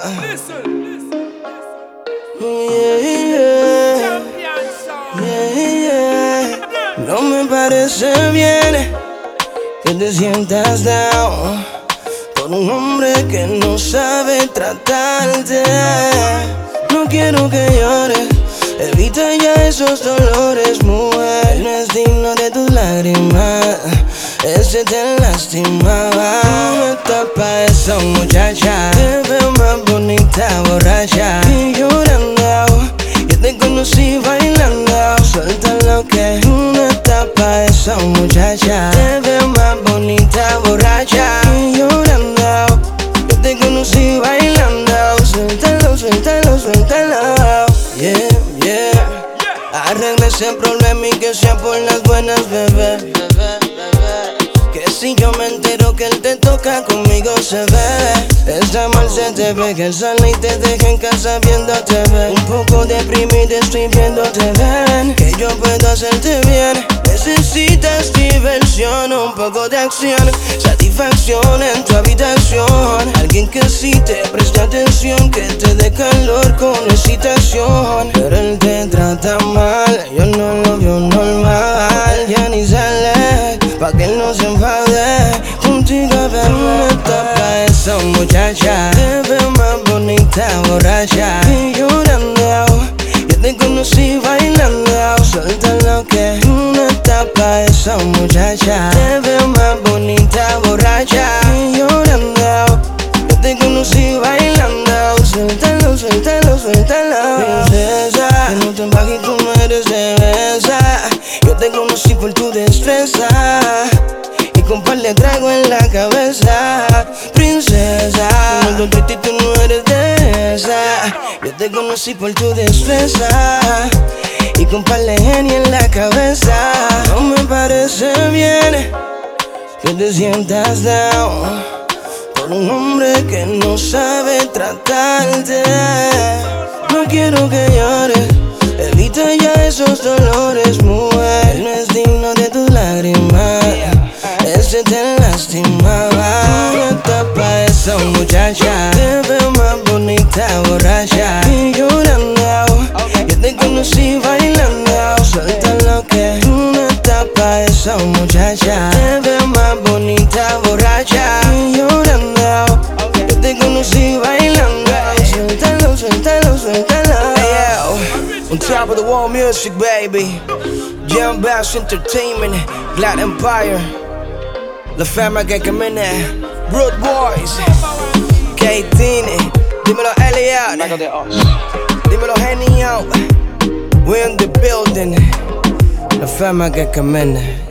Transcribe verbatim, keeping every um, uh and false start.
Yeah, yeah. Yeah, yeah. No me parece bien que te sientas down por un hombre que no sabe tratarte. No quiero que llores, evita ya esos dolores, mujer. No es digno de tus lágrimas, ese te lastimaba. No estás pa' esa muchacha, te veo más bonita borracha y llorando. Yo te conocí bailando, suelta lo que tú no estás pa' esa muchacha, te veo más bonita borracha y llorando. Yo te conocí bailando, suéltalo, suéltalo, suéltalo. Yeah, yeah. Arregla ese problema y que sea por las buenas, bebé. Que si yo me entero que él te toca, conmigo se ve. Está mal, se te ve que sale y te deja en casa viéndote ver. Un poco deprimido estoy viéndote ven. Que yo puedo hacerte bien. Necesitas diversión, un poco de acción, satisfacción en tu habitación. Alguien que sí te preste atención, que te dé calor con excitación. Pero él te trata mal, yo no lo veo normal. Ya ni sale, pa' que él no se enfade contigo, bebé. No estás pa' esa muchacha, te veo más bonita borracha y llorando. Yo te conocí bailando, suelta lo que tú no estás pa' esa muchacha, te veo más bonita borracha y llorando. Yo te conocí bailando, suéltalo, suéltalo, suéltalo. Princesa, que no te bajes y tú no eres cerveza. Yo te conocí por tu destreza y con par le traigo en la cabeza. Princesa, no te y tú no eres de esa. Yo te conocí por tu destreza y con par de genio en la cabeza. No me parece bien que te sientas down por un hombre que no sabe tratarte. No quiero que llores, evita ya esos dolores, mujer. No es digno de tus lágrimas, ese te lastimaba. No estás pa' esa muchacha, te veo más bonita borracha y llorando. Yo te conocí bailando, suelta lo que tú no estás pa' esa muchacha, te veo más bonita borracha y llorando. Yo te conocí bailando, suéltalo, suéltalo, suéltalo. On top of the world music, baby. Jam Bass Entertainment, Glad Empire, La Fama que camina, Broad Boys, K-Tine, dímelo Elliot, dímelo Henny out. We in the building, La Fama que camina.